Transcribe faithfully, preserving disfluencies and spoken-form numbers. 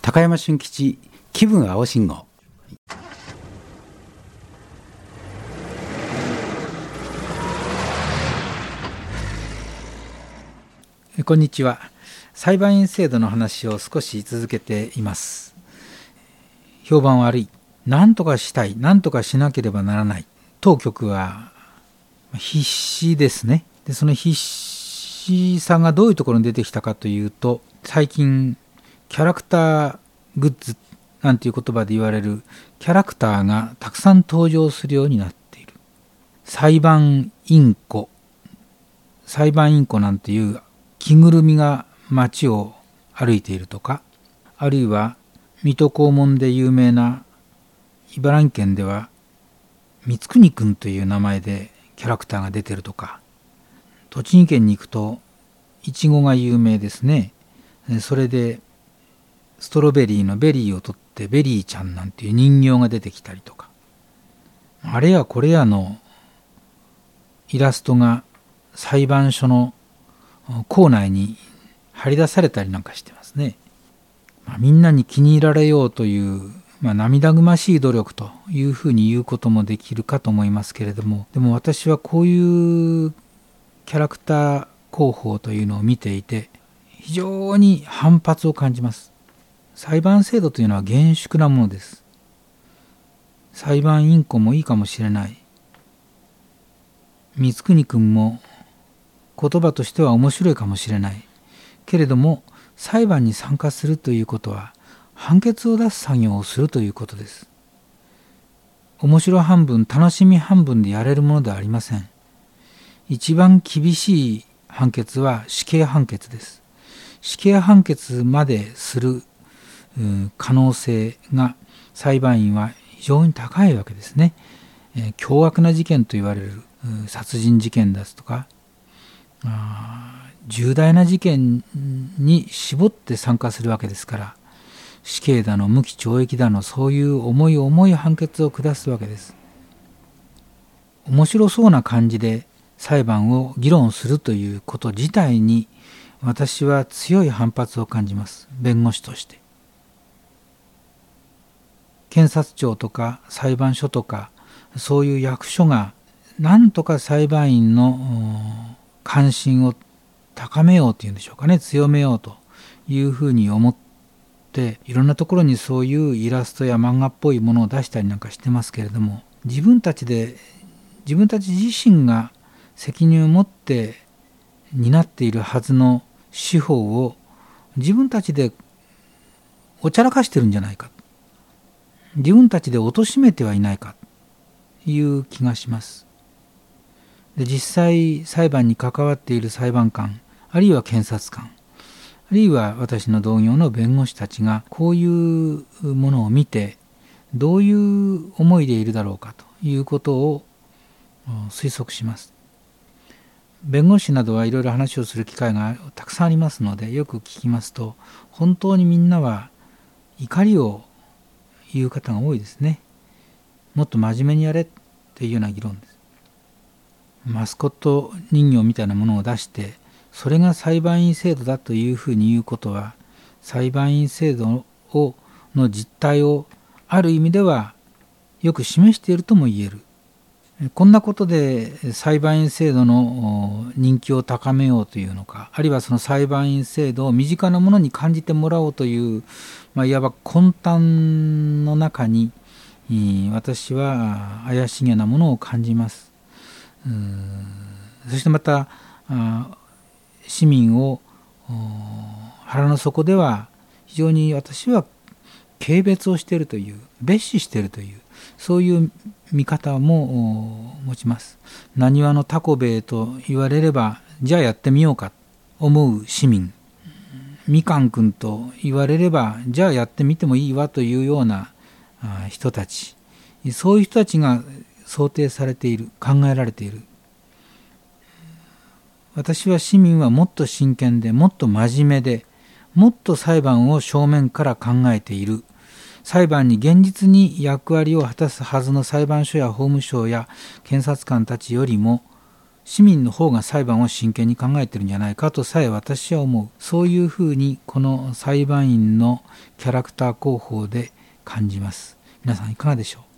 高山俊吉気分青信号。こんにちは。裁判員制度の話を少し続けています。評判悪い、何とかしたい、何とかしなければならない。当局は必死ですね。で、その必死さがどういうところに出てきたかというと、最近キャラクターグッズなんていう言葉で言われるキャラクターがたくさん登場するようになっている。裁判インコ、裁判インコなんていう着ぐるみが街を歩いているとか、あるいは水戸黄門で有名な茨城県では光国くんという名前でキャラクターが出てるとか、栃木県に行くといちごが有名ですね。それでストロベリーのベリーを取ってベリーちゃんなんていう人形が出てきたりとか、あれやこれやのイラストが裁判所の構内に貼り出されたりなんかしてますね。まあ、みんなに気に入られようという、まあ、涙ぐましい努力というふうに言うこともできるかと思いますけれども、でも私はこういうキャラクター広報というのを見ていて非常に反発を感じます。裁判制度というのは厳粛なものです。裁判インコもいいかもしれない。光国くんも言葉としては面白いかもしれないけれども、裁判に参加するということは判決を出す作業をするということです。面白半分楽しみ半分でやれるものではありません。一番厳しい判決は死刑判決です。死刑判決までする可能性が裁判員は非常に高いわけですね。えー、凶悪な事件と言われる殺人事件ですとか、重大な事件に絞って参加するわけですから、死刑だの無期懲役だの、そういう重い重い判決を下すわけです。面白そうな感じで裁判を議論するということ自体に私は強い反発を感じます。弁護士として。検察庁とか裁判所とかそういう役所がなんとか裁判員の関心を高めようというんでしょうかね、強めようというふうに思って、いろんなところにそういうイラストや漫画っぽいものを出したりなんかしてますけれども、自分たちで自分たち自身が責任を持って担っているはずの司法を自分たちでおちゃらかしてるんじゃないか、自分たちで貶めてはいないかという気がします。で、実際裁判に関わっている裁判官、あるいは検察官、あるいは私の同業の弁護士たちがこういうものを見てどういう思いでいるだろうかということを推測します。弁護士などはいろいろ話をする機会がたくさんありますので、よく聞きますと、本当にみんなは怒りを言う方が多いですね。もっと真面目にやれというような議論です。マスコット人形みたいなものを出して、それが裁判員制度だというふうに言うことは、裁判員制度をの実態をある意味ではよく示しているとも言える。こんなことで裁判員制度の人気を高めようというのか、あるいはその裁判員制度を身近なものに感じてもらおうという、まあ、いわば魂胆の中に私は怪しげなものを感じます。うーん、そしてまた市民を腹の底では非常に私は軽蔑をしているという、蔑視しているという、そういう見方も持ちます。なにわのタコベイと言われればじゃあやってみようか思う市民、みかんくんと言われればじゃあやってみてもいいわというような人たち、そういう人たちが想定されている、考えられている。私は市民はもっと真剣で、もっと真面目で、もっと裁判を正面から考えている。裁判に現実に役割を果たすはずの裁判所や法務省や検察官たちよりも、 市民の方が裁判を真剣に考えてるんじゃないかとさえ私は思う。そういうふうにこの裁判員のキャラクター広報で感じます。皆さんいかがでしょう。